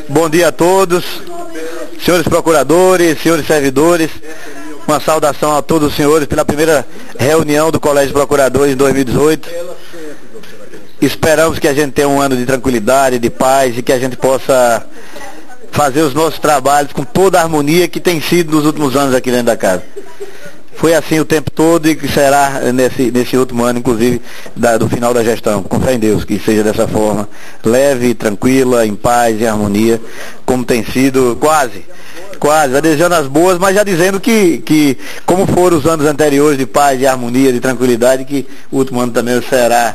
Bom dia a todos, senhores procuradores, senhores servidores. Uma saudação a todos os senhores pela primeira reunião do Colégio de Procuradores em 2018. Esperamos que a gente tenha um ano de tranquilidade, de paz e que a gente possa fazer os nossos trabalhos com toda a harmonia que tem sido nos últimos anos aqui dentro da casa. Foi assim o tempo todo e que será nesse último ano, inclusive, do final da gestão. Com fé em Deus, que seja dessa forma, leve, tranquila, em paz, em harmonia, como tem sido quase, desejando as boas, mas já dizendo que como foram os anos anteriores de paz, de harmonia, de tranquilidade, que o último ano também será,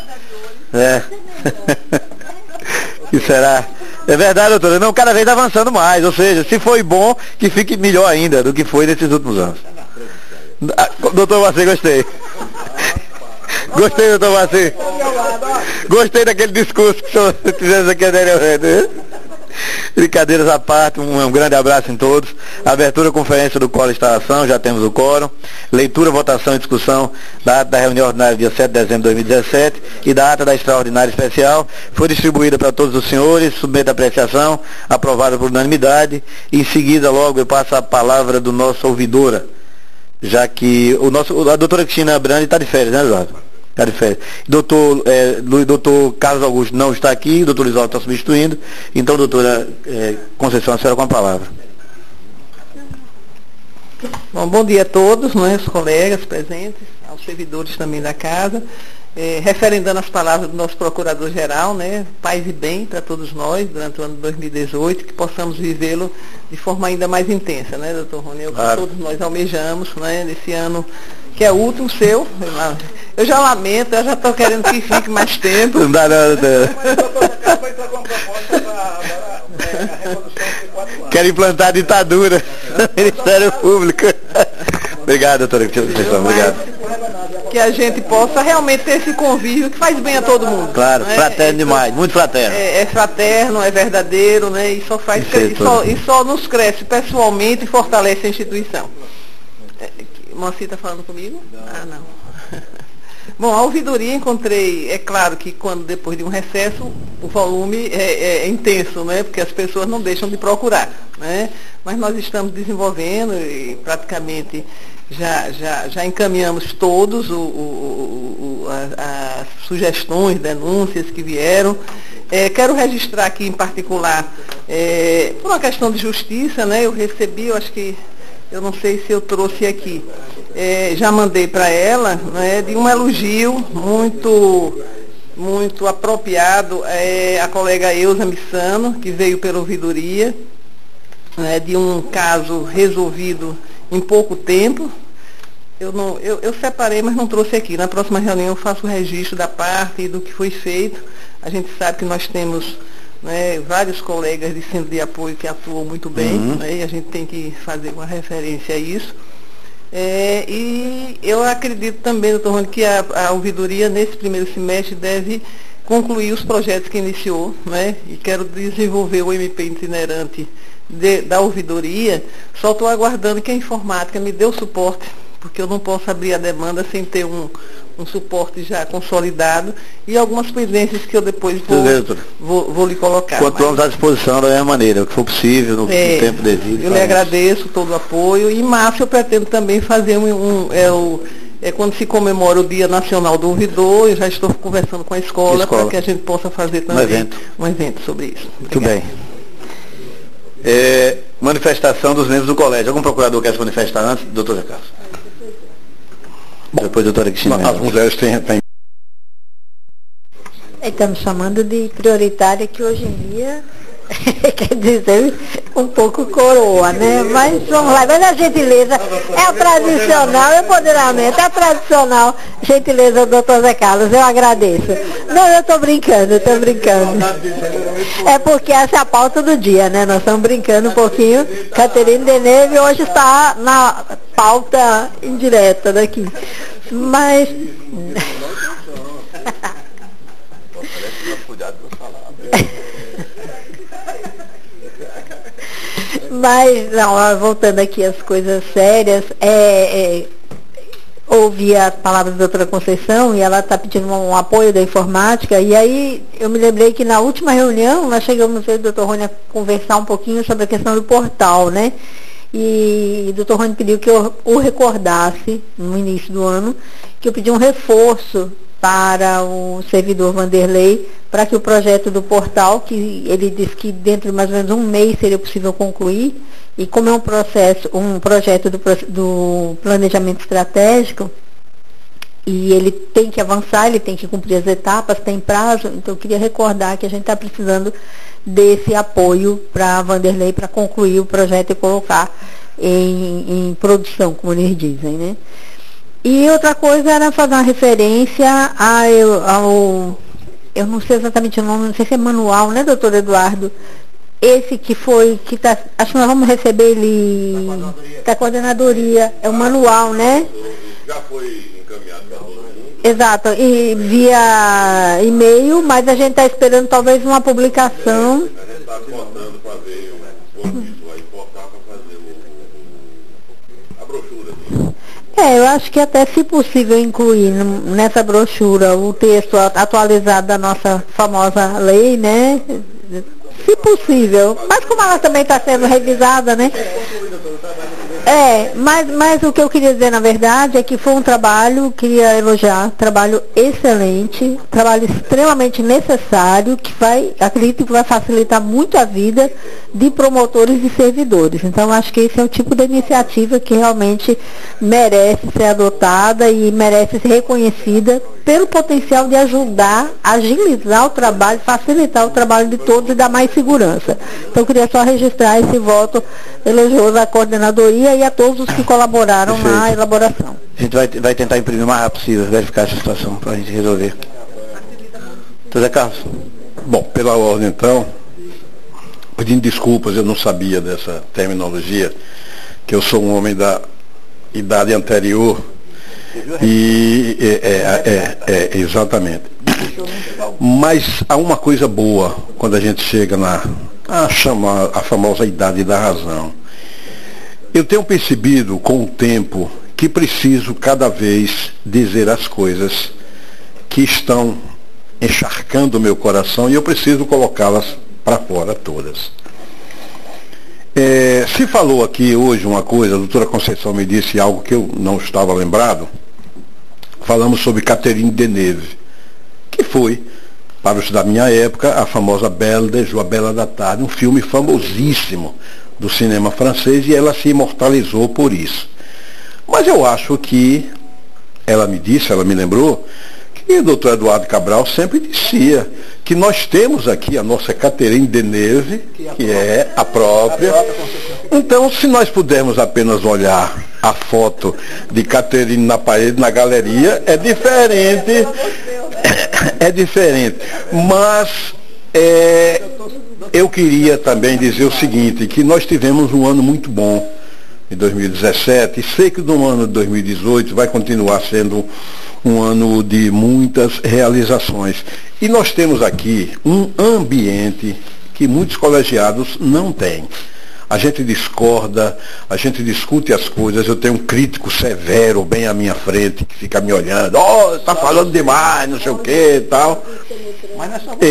que será. É verdade, doutora, não, cada vez avançando mais, ou seja, se foi bom, que fique melhor ainda do que foi nesses últimos anos. Doutor Macê, gostei. Gostei, doutor Macê. Gostei daquele discurso que o senhor fizemos aqui anteriormente. Brincadeiras à parte, um grande abraço em todos. Abertura da conferência do Quórum de Instalação, já temos o quórum. Leitura, votação e discussão da ata da reunião ordinária dia 7 de dezembro de 2017 e da ata da extraordinária especial. Foi distribuída para todos os senhores, submeta a apreciação, aprovada por unanimidade. Em seguida, logo, eu passo a palavra do nosso ouvidora, já que a doutora Cristina Brandi está de férias, né, Eduardo? Está de férias. Doutor Carlos Augusto não está aqui, o doutor Lisvaldo está substituindo. Então, doutora Conceição, a senhora com a palavra. Bom dia a todos, né, os colegas presentes, aos servidores também da casa. Referendando as palavras do nosso procurador-geral, né, paz e bem para todos nós durante o ano de 2018, que possamos vivê-lo de forma ainda mais intensa, né, doutor Rony? Claro. Que todos nós almejamos, né, nesse ano que é o último seu. Eu já lamento, eu já estou querendo que fique mais tempo. Não dá não, Quero implantar a ditadura no Ministério Público. Obrigado, doutora Conceição, obrigado. Que a gente possa realmente ter esse convívio que faz bem a todo mundo. Claro, né? Fraterno demais, muito fraterno. É fraterno, é verdadeiro, né? E só faz e só nos cresce pessoalmente e fortalece a instituição. Moacir está falando comigo? Não. Ah, não. Bom, a ouvidoria encontrei, é claro que depois de um recesso, o volume é intenso, né? Porque as pessoas não deixam de procurar, né? Mas nós estamos desenvolvendo e praticamente já encaminhamos todos as sugestões, denúncias que vieram. Quero registrar aqui em particular, por uma questão de justiça, né? Eu recebi, eu não sei se eu trouxe aqui, já mandei para ela, né, de um elogio muito apropriado, a colega Eusa Missano, que veio pela ouvidoria, né, de um caso resolvido em pouco tempo. Eu separei, mas não trouxe aqui. Na próxima reunião eu faço o registro da parte e do que foi feito. A gente sabe que nós temos, né, vários colegas de centro de apoio que atuam muito bem, né, e a gente tem que fazer uma referência a isso. E eu acredito também, doutor Rony, que a ouvidoria nesse primeiro semestre deve concluir os projetos que iniciou, né, e quero desenvolver o MP itinerante da ouvidoria. Só estou aguardando que a informática me dê o suporte, porque eu não posso abrir a demanda sem ter um suporte já consolidado e algumas pendências que eu depois vou lhe colocar. Continuamos à disposição da mesma maneira, o que for possível, no tempo devido. Eu lhe agradeço todo o apoio e em março eu pretendo também fazer quando se comemora o Dia Nacional do Ouvidor, eu já estou conversando com a escola para que a gente possa fazer também um evento sobre isso. Muito bem. Manifestação dos membros do colégio. Algum procurador quer se manifestar antes? Doutor Zé Carlos. Depois, doutora Cristina. As mulheres têm... Estamos chamando de prioritária, que hoje em dia quer dizer um pouco coroa, né? Mas vamos lá, mas a gentileza é o tradicional, é o empoderamento, é a tradicional gentileza do doutor Zé Carlos, eu agradeço. Não, eu estou brincando. É porque essa é a pauta do dia, né? Nós estamos brincando um pouquinho. Caterine Deneuve hoje está na pauta indireta daqui. Mas... Mas, não, voltando aqui às coisas sérias, ouvi as palavras da doutora Conceição e ela está pedindo um apoio da informática, e aí eu me lembrei que na última reunião nós chegamos, eu e o doutor Rony, a conversar um pouquinho sobre a questão do portal, né? E o doutor Rony pediu que eu o recordasse no início do ano, que eu pedi um reforço para o servidor Vanderlei, para que o projeto do portal, que ele disse que dentro de mais ou menos um mês seria possível concluir, e como é um projeto do planejamento estratégico, e ele tem que avançar, ele tem que cumprir as etapas, tem prazo, então eu queria recordar que a gente está precisando desse apoio para Vanderlei, para concluir o projeto e colocar em produção, como eles dizem, né? E outra coisa era fazer uma referência ao eu não sei exatamente o nome, não sei se é manual, né, doutor Eduardo? Esse acho que nós vamos receber ele da coordenadoria, é o manual, né? Já foi encaminhado para todo mundo. Exato, e via e-mail, mas a gente está esperando talvez uma publicação. A gente está cortando para ver o isso vai importar para fazer a brochura. Eu acho que até, se possível, incluir nessa brochura o texto atualizado da nossa famosa lei, né? Se possível. Mas como ela também está sendo revisada, né? Mas o que eu queria dizer, na verdade, é que foi um trabalho, queria elogiar, trabalho excelente, trabalho extremamente necessário, acredito que vai facilitar muito a vida de promotores e servidores. Então, acho que esse é o tipo de iniciativa que realmente merece ser adotada e merece ser reconhecida pelo potencial de ajudar, agilizar o trabalho, facilitar o trabalho de todos e dar mais segurança. Então, eu queria só registrar esse voto elogioso à coordenadoria e a todos os que colaboraram na elaboração. A gente vai tentar imprimir o mais rápido possível, verificar essa situação para a gente resolver. José Carlos? Bom, pela ordem então, pedindo desculpas, eu não sabia dessa terminologia, que eu sou um homem da idade anterior. E exatamente. Mas há uma coisa boa quando a gente chega a famosa idade da razão. Eu tenho percebido com o tempo que preciso cada vez dizer as coisas que estão encharcando o meu coração e eu preciso colocá-las para fora todas. Se falou aqui hoje uma coisa, a doutora Conceição me disse algo que eu não estava lembrado. Falamos sobre Catherine Deneuve, que foi, para os da minha época, a famosa Belle de Joie, Bela da Tarde, um filme famosíssimo do cinema francês, e ela se imortalizou por isso. Mas eu acho que, ela me lembrou, que o doutor Eduardo Cabral sempre dizia que nós temos aqui a nossa Catherine Deneuve, que é a própria. Então, se nós pudermos apenas olhar a foto de Catherine na parede, na galeria, é diferente. É diferente. Mas eu queria também dizer o seguinte, que nós tivemos um ano muito bom em 2017, e sei que no ano de 2018 vai continuar sendo um ano de muitas realizações. E nós temos aqui um ambiente que muitos colegiados não têm. A gente discorda, a gente discute as coisas, eu tenho um crítico severo bem à minha frente, que fica me olhando, está falando demais, não sei o que e tal. Mas não é só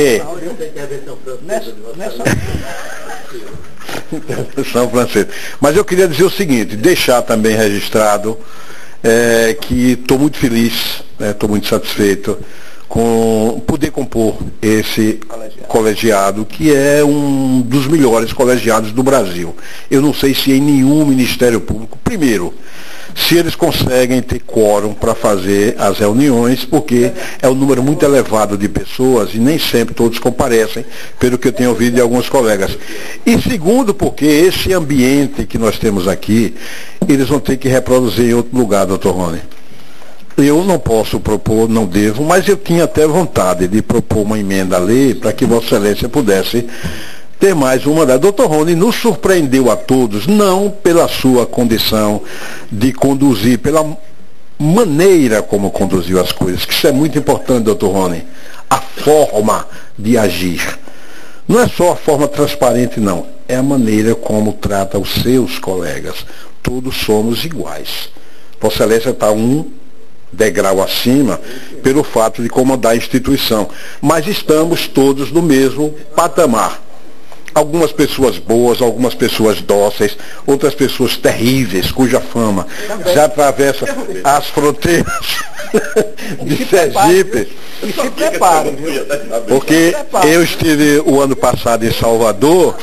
intervenção francesa. Mas eu queria dizer o seguinte, deixar também registrado que estou muito feliz, estou muito satisfeito com poder compor esse colegiado, que é um dos melhores colegiados do Brasil. Eu não sei se em nenhum Ministério Público, primeiro, se eles conseguem ter quórum para fazer as reuniões, porque é um número muito elevado de pessoas e nem sempre todos comparecem, pelo que eu tenho ouvido de alguns colegas. E segundo, porque esse ambiente que nós temos aqui, eles vão ter que reproduzir em outro lugar, doutor Rony. Eu não posso propor, não devo, mas eu tinha até vontade de propor uma emenda à lei para que Vossa Excelência pudesse ter mais uma da. Doutor Rony nos surpreendeu a todos, não pela sua condição de conduzir, pela maneira como conduziu as coisas, que isso é muito importante, doutor Rony, a forma de agir. Não é só a forma transparente, não, é a maneira como trata os seus colegas. Todos somos iguais. Vossa Excelência está degrau acima pelo fato de comandar a instituição. Mas estamos todos no mesmo patamar. Algumas pessoas boas, algumas pessoas dóceis, outras pessoas terríveis, cuja fama já atravessa as fronteiras de Sergipe. E se prepare, viu? Porque eu estive o ano passado em Salvador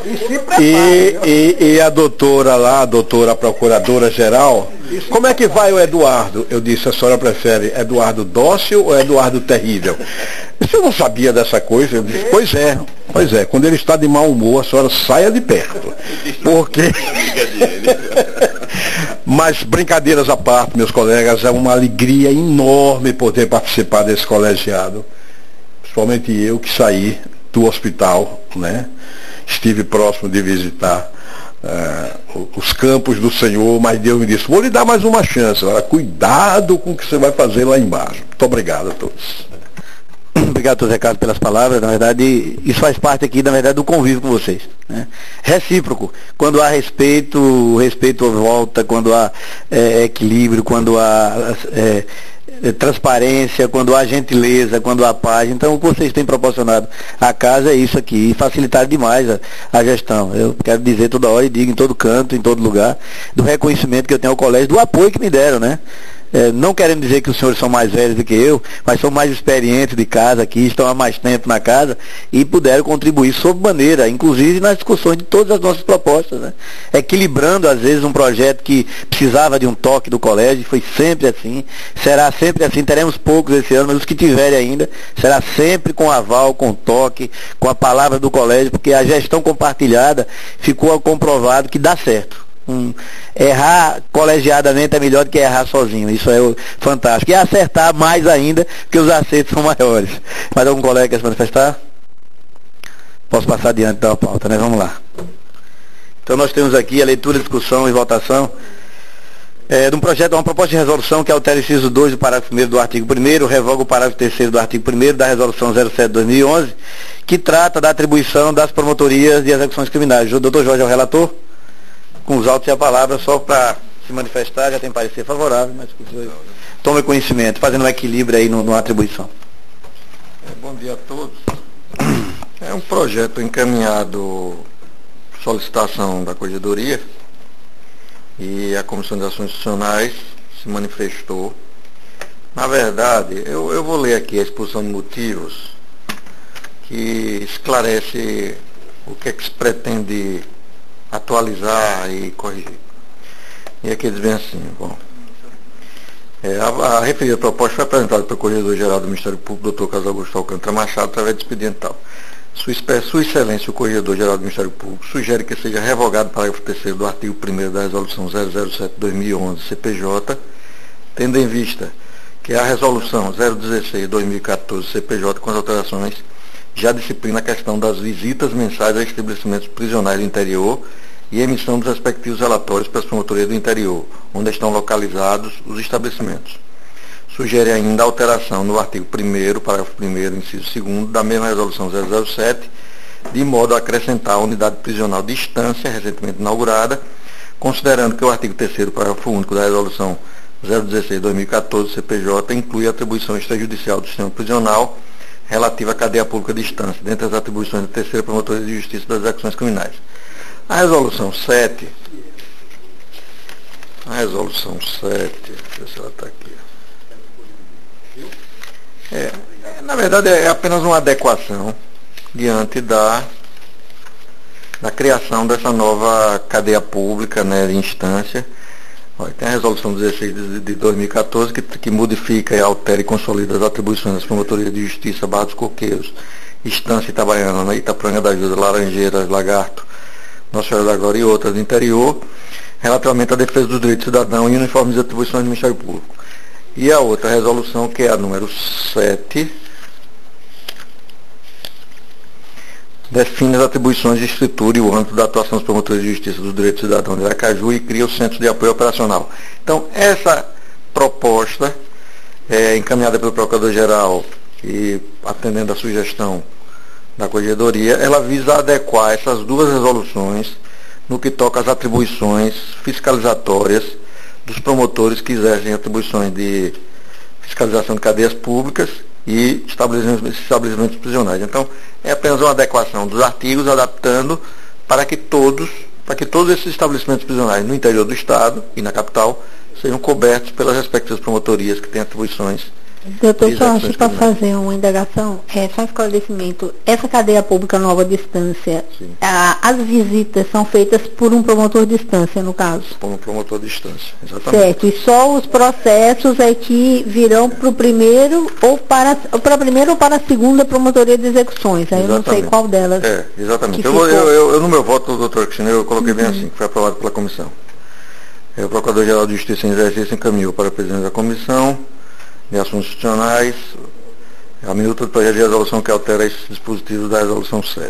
e a doutora lá, a doutora procuradora-geral, como é que vai o Eduardo? Eu disse, a senhora prefere Eduardo dócil ou Eduardo terrível? Você não sabia dessa coisa? Eu disse, pois é, quando ele está de mau humor, a senhora saia de perto. Porque... Mas, brincadeiras à parte, meus colegas, é uma alegria enorme poder participar desse colegiado. Principalmente eu que saí do hospital, né? Estive próximo de visitar os campos do Senhor, mas Deus me disse, vou lhe dar mais uma chance. Agora, cuidado com o que você vai fazer lá embaixo. Muito obrigado a todos. Obrigado, doutor Ricardo, pelas palavras. Na verdade, isso faz parte aqui, na verdade, do convívio com vocês, né? Recíproco. Quando há respeito, o respeito volta, quando há equilíbrio, quando há transparência, quando há gentileza, quando há paz. Então, o que vocês têm proporcionado à casa é isso aqui, e facilitar demais a gestão. Eu quero dizer toda hora e digo em todo canto, em todo lugar, do reconhecimento que eu tenho ao colégio, do apoio que me deram, né? Não querendo dizer que os senhores são mais velhos do que eu, mas são mais experientes de casa aqui, estão há mais tempo na casa e puderam contribuir sob maneira, inclusive nas discussões de todas as nossas propostas, né? Equilibrando, às vezes, um projeto que precisava de um toque do colégio, foi sempre assim, será sempre assim, teremos poucos esse ano, mas os que tiverem ainda, será sempre com aval, com toque, com a palavra do colégio, porque a gestão compartilhada ficou comprovado que dá certo. Errar colegiadamente é melhor do que errar sozinho, isso é fantástico, e acertar mais ainda, porque os acertos são maiores. Mais algum colega quer se manifestar? Posso passar adiante da pauta, né? Vamos lá. Então nós temos aqui a leitura, discussão e votação de um projeto, uma proposta de resolução que altera o inciso 2 do parágrafo 1º do artigo 1º, revoga o parágrafo 3º do artigo 1º da resolução 07/2011, que trata da atribuição das promotorias de execuções criminais. O doutor Jorge é o relator. Com os autos e a palavra, só para se manifestar, já tem parecer favorável, mas tome conhecimento, fazendo um equilíbrio aí numa atribuição. Bom dia a todos. É um projeto encaminhado, solicitação da Corregedoria, e a Comissão de Ações Institucionais se manifestou. Na verdade, eu vou ler aqui a exposição de motivos que esclarece o que é que se pretende atualizar e corrigir. E aqui eles vêm assim, bom. A referida proposta foi apresentada pelo Corregedor-Geral do Ministério Público, Dr. Carlos Augusto Alcântara Machado, através de expediente tal. Sua Excelência, o Corregedor-Geral do Ministério Público, sugere que seja revogado o parágrafo 3º do artigo 1º da Resolução 007/2011 CPJ, tendo em vista que a Resolução 016/2014 CPJ, com as alterações, já disciplina a questão das visitas mensais a estabelecimentos prisionais do interior e emissão dos respectivos relatórios para as promotorias do interior, onde estão localizados os estabelecimentos. Sugere ainda a alteração no artigo 1º, parágrafo 1º, inciso 2º, da mesma Resolução 007, de modo a acrescentar a unidade prisional de Estância, recentemente inaugurada, considerando que o artigo 3º, parágrafo único da Resolução 016/2014 CPJ inclui a atribuição extrajudicial do sistema prisional relativa à cadeia pública de Estância, dentre as atribuições da 3ª Promotoria de Justiça das Execuções Criminais. A resolução 7, deixa eu ver se ela está aqui. Na verdade é apenas uma adequação diante da criação dessa nova cadeia pública, né, de Instância. Tem a resolução 16 de 2014 que modifica e altera e consolida as atribuições das promotorias de justiça, Barra dos Coqueiros, Estância Itabaiana, né, Itaporanga da Ajuda, Laranjeiras, Lagarto, Nossa Senhora da Glória e outras do interior, relativamente à defesa dos direitos do cidadão e uniformes de atribuições do Ministério Público. E a outra resolução, que é a número 7, define as atribuições de estrutura e o âmbito da atuação dos promotores de justiça dos direitos do cidadão de Aracaju e cria o Centro de Apoio Operacional. Então, essa proposta é encaminhada pelo Procurador-Geral e atendendo à sugestão da Corregedoria, ela visa adequar essas duas resoluções no que toca às atribuições fiscalizatórias dos promotores que exercem atribuições de fiscalização de cadeias públicas e estabelecimentos prisionais. Então, é apenas uma adequação dos artigos, adaptando para que todos esses estabelecimentos prisionais no interior do Estado e na capital sejam cobertos pelas respectivas promotorias que têm atribuições. Doutor Jorge, para fazer uma indagação, só um esclarecimento, essa cadeia pública nova de distância, as visitas são feitas por um promotor de distância, no caso? Por um promotor de distância, exatamente. Certo, e só os processos é que virão para o primeiro ou para a primeira ou para a segunda promotoria de execuções, aí eu não sei qual delas. Exatamente. Eu no meu voto, doutor Cristina, eu coloquei bem assim, que foi aprovado pela comissão. O Procurador-Geral de Justiça em exercício encaminhou para o presidente da comissão de Assuntos Institucionais a minuta do projeto de resolução que altera esses dispositivos da resolução 7.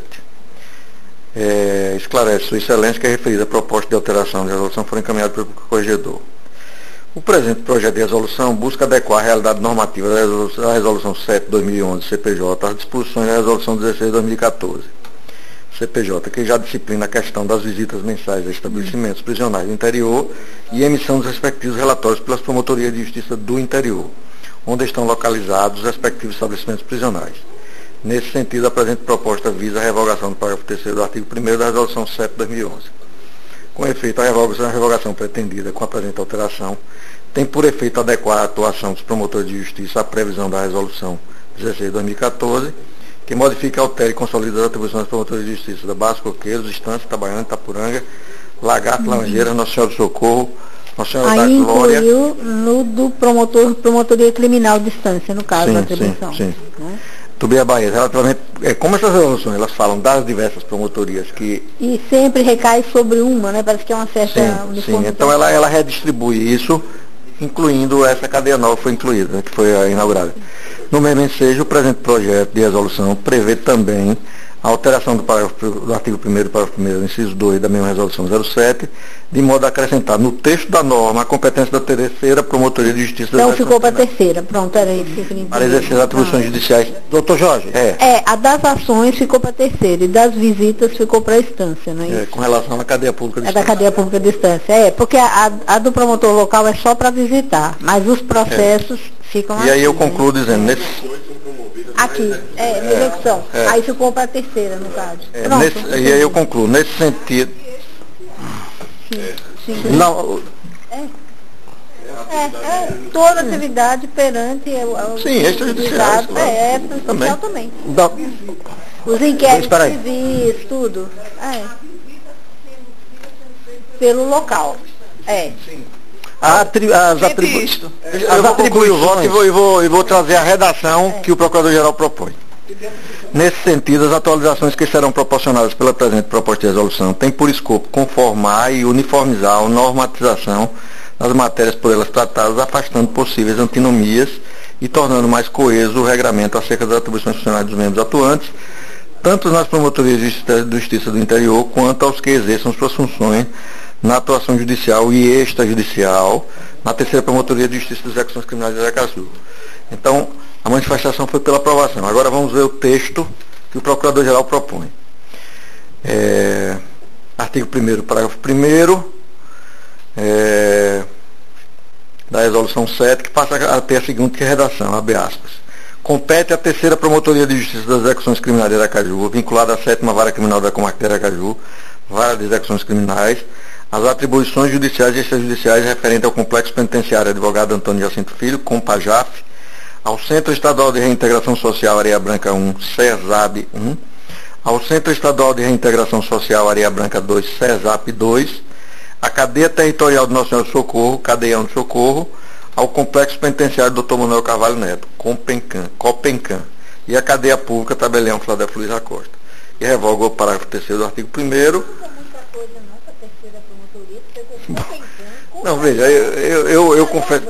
Esclarece Sua Excelência que a referida proposta de alteração de resolução foi encaminhada pelo corregedor. O presente projeto de resolução busca adequar a realidade normativa da resolução 7/2011 CPJ às disposições da resolução 16/2014 CPJ, que já disciplina a questão das visitas mensais a estabelecimentos prisionais do interior e emissão dos respectivos relatórios pelas promotorias de justiça do interior, onde estão localizados os respectivos estabelecimentos prisionais. Nesse sentido, a presente proposta visa a revogação do parágrafo 3º do artigo 1º da Resolução 7/2011. Com efeito, a revogação pretendida com a presente alteração tem por efeito adequar a atuação dos promotores de justiça à previsão da Resolução 16/2014, que modifica, altera e consolida as atribuições dos promotores de justiça da Barra, Coqueiros, Estância, Itabaiana, Itapuranga, Lagarto, Laranjeiras, Nossa Senhora do Socorro, Nossa Senhora da Glória. Aí incluiu no do promotoria criminal de distância, no caso da atribuição. Sim. Né? Tubia Bahia, relativamente, como essas resoluções, elas falam das diversas promotorias que... E sempre recai sobre uma, né? Parece que é uma certa uniformidade. Sim, então ela redistribui isso, incluindo essa cadeia nova que foi incluída, que foi inaugurada. No mesmo ensejo, o presente projeto de resolução prevê também a alteração do artigo 1º, parágrafo 1º, inciso 2 da mesma resolução 07, de modo a acrescentar no texto da norma a competência da terceira promotoria de justiça. Então ficou para a terceira, pronto, era isso que eu queria entender. Para exercer as atribuições judiciais. Doutor Jorge? A das ações ficou para a terceira e das visitas ficou para a instância, não é isso? Com relação à cadeia pública de instância. Da cadeia pública de instância, porque a do promotor local é só para visitar, mas os processos ficam aqui. E aí eu concluo dizendo, aqui, na execução. Aí ficou para a terceira, no caso. E aí eu concluo, nesse sentido. Sim. Não. Toda atividade perante o extrajudicial. também. Os inquéritos civis, tudo. Pelo local. Sim. Eu vou concluir o voto e vou trazer a redação que o Procurador-Geral propõe. Nesse sentido, as atualizações que serão proporcionadas pela presente proposta de resolução têm por escopo conformar e uniformizar a normatização das matérias por elas tratadas, afastando possíveis antinomias e tornando mais coeso o regramento acerca das atribuições funcionais dos membros atuantes, tanto nas promotorias de justiça do interior, quanto aos que exerçam suas funções na atuação judicial e extrajudicial, na terceira promotoria de justiça das execuções criminais de Aracaju. Então, a manifestação foi pela aprovação. Agora vamos ver o texto que o Procurador-Geral propõe. Artigo 1º, parágrafo 1º, da Resolução 7, que passa a ter a seguinte redação, abre aspas. Compete à terceira promotoria de justiça das execuções criminais de Aracaju, vinculada à 7ª Vara Criminal da Comarca de Aracaju, Vara de Execuções Criminais, as atribuições judiciais e extrajudiciais referentes ao Complexo Penitenciário Advogado Antônio Jacinto Filho, COMPAJAF, ao Centro Estadual de Reintegração Social Areia Branca 1, CESAB 1, ao Centro Estadual de Reintegração Social Areia Branca 2, CESAP 2, à Cadeia Territorial de Nossa Senhora do Socorro, Cadeião do Socorro, ao Complexo Penitenciário Dr. Manuel Carvalho Neto, COPENCAM, e à Cadeia Pública Tabelião Filadélfio Luiz Acosta. E revoga o parágrafo 3º do artigo 1º. Não, veja, eu confesso.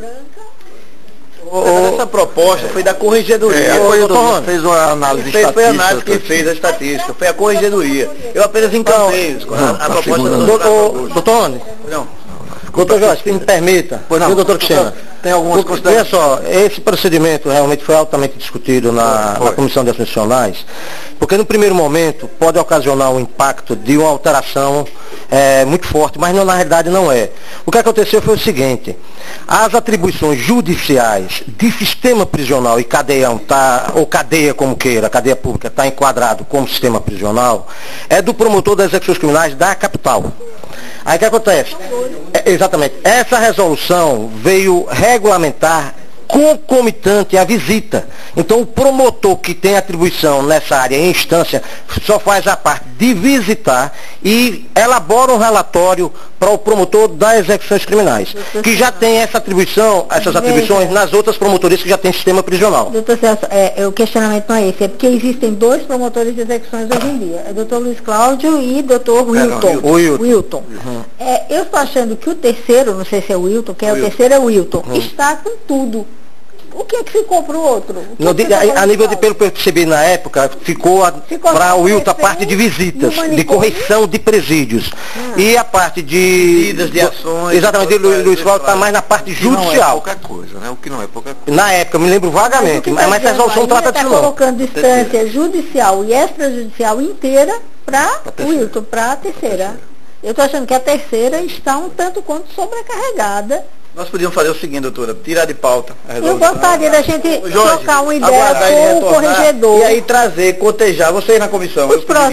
Essa proposta foi da Corregedoria. A Corregedoria fez uma análise estatística. Foi a análise que fez a estatística, foi a Corregedoria. Eu apenas encampei a proposta do doutor Rony. Doutor Jorge, se me permita, não, doutor Cristina, tem algumas considerações. Veja só, esse procedimento realmente foi altamente discutido na Comissão de Assuntos Institucionais Porque no primeiro momento pode ocasionar um impacto de uma alteração muito forte, mas na realidade não é. O que aconteceu foi o seguinte: as atribuições judiciais de sistema prisional e cadeião, ou cadeia como queira, cadeia pública, está enquadrado como sistema prisional, é do promotor das execuções criminais da capital. Aí o que acontece? Exatamente. Essa resolução veio regulamentar concomitante à visita. Então o promotor que tem atribuição nessa área em instância só faz a parte de visitar e elabora um relatório para o promotor das execuções criminais, que já tem essas atribuições nas outras promotorias que já tem sistema prisional. Doutor Celso, o questionamento não é esse, é porque existem dois promotores de execuções hoje em dia, é doutor Luiz Cláudio e doutor Wilton. Uhum. Eu estou achando que o terceiro, não sei se é o Wilton, o terceiro é o Wilton, está com tudo. O que é que ficou para o outro? A nível de, pelo que eu percebi na época, ficou para o Wilton a parte de visitas, de correção de presídios. E a parte de ações. Exatamente, Luiz Cláudio está mais na parte judicial. Não é pouca coisa, né? O que não é pouca coisa. Na época, eu me lembro vagamente, mas a resolução trata disso não. Está colocando instância judicial e extrajudicial inteira para o Wilton, para a terceira. Eu estou achando que a terceira está um tanto quanto sobrecarregada. Nós podíamos fazer o seguinte, doutora, tirar de pauta a resolução. Eu gostaria da gente trocar uma ideia com o corregedor. E aí trazer, cotejar, vocês na comissão,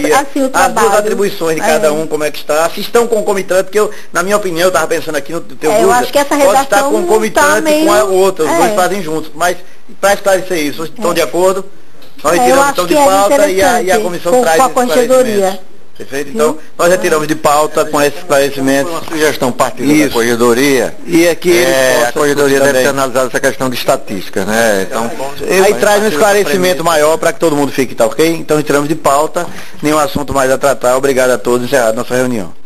as duas atribuições de cada um, como é que está, se estão concomitantes, porque eu, na minha opinião, eu estava pensando aqui no teu eu acho que essa redação pode estar concomitante meio... com a outra, os dois fazem juntos, mas para esclarecer isso, vocês estão de acordo? Nós retiramos então de pauta e a comissão traz com a corregedoria. Perfeito? Então, nós retiramos de pauta com esse esclarecimento. Uma sugestão partindo da corregedoria. E aqui a corregedoria deve ter analisado essa questão de estatística, né? Então, aí traz um esclarecimento maior para que todo mundo fique, tá ok? Então, retiramos de pauta. Nenhum assunto mais a tratar. Obrigado a todos. Encerrado nossa reunião.